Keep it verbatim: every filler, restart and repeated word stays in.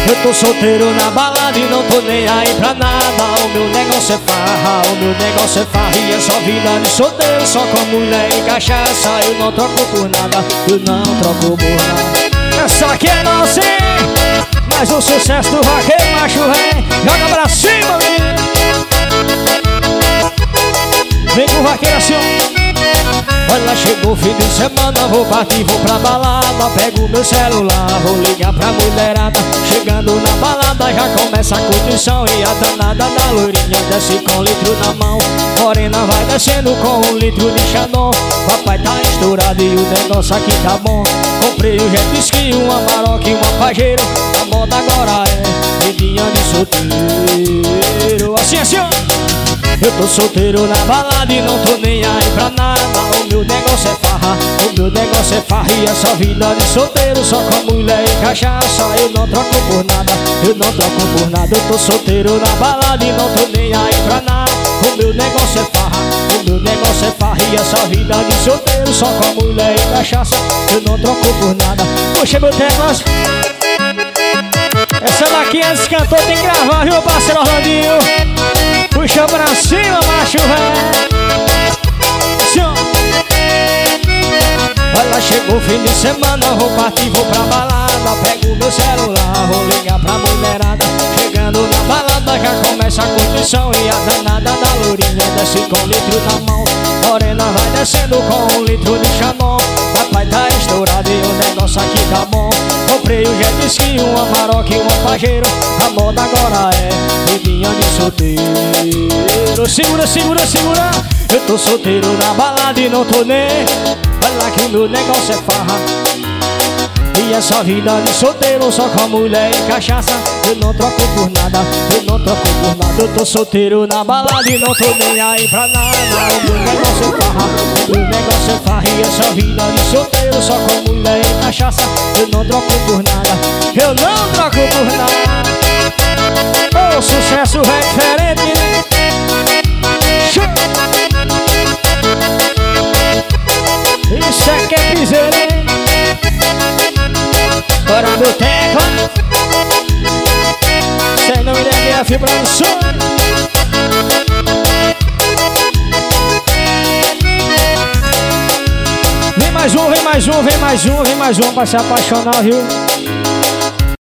Eu tô solteiro na balada e não tô nem aí pra nada. O meu negócio é farra, o meu negócio é farra. E é só vida de solteiro, só com mulher e cachaça. Eu não troco por nada, eu não troco por nada. Essa aqui é nossa, hein? Mais um sucesso do vaqueiro macho ré. Joga pra cima, menino. Vem com o vaqueiro assim, ó. Olha, chegou o fim de semana, vou partir, vou pra balada. Pego meu celular, vou ligar pra mulherada. Chegando na balada, já começa a curtição. E a danada da loirinha desce com um litro na mão. Morena vai descendo com um litro de Xandão. Papai tá estourado e o negócio aqui tá bom. Comprei um jet ski, uma Maroc e uma Pajero. A moda agora é vidinha de solteiro. Assim, assim, ó. Eu tô solteiro na balada e não tô nem aí pra nada. O meu negócio é farra, o meu negócio é farra. E é só vida de solteiro, só com mulher e cachaça. Eu não troco por nada, eu não troco por nada. Eu tô solteiro na balada e não tô nem aí pra nada. O meu negócio é farra, o meu negócio é farra. E é só vida de solteiro, só com mulher e cachaça. Eu não troco por nada. Puxa meu teclas. Essa daqui é esse cantor, tem que gravar, viu, parceiro Orlandinho? Puxa pra cima, macho velho. Olha, chegou o fim de semana, vou partir, vou pra balada. Pego meu celular, vou ligar pra mulherada. Chegando na balada, já começa a curtição. E a danada da lourinha desce com um litro na mão. Morena vai descendo com um litro de Xandão. Papai tá estourado e o negócio aqui tá bom. Comprei um jet ski, uma Maroc e uma Pajero. A moda agora é vidinha de solteiro. Segura, segura, segura. Eu tô solteiro na balada e não tô nem. Olha que o meu negócio é farra. E é só vida de solteiro, só com mulher e cachaça. Eu não troco por nada, eu não troco por nada. Eu tô solteiro na balada e não tô nem aí pra nada. O meu negócio é farra, o meu negócio é farra. E é só vida de solteiro, só com mulher e cachaça. Eu não troco por nada, eu não troco por nada. O sucesso é diferente, né? Isso é que é piseiro, hein? Bora meu tecla. Sem não me der a vibração. Vem mais um, vem mais um, vem mais um, vem mais um pra se apaixonar, viu?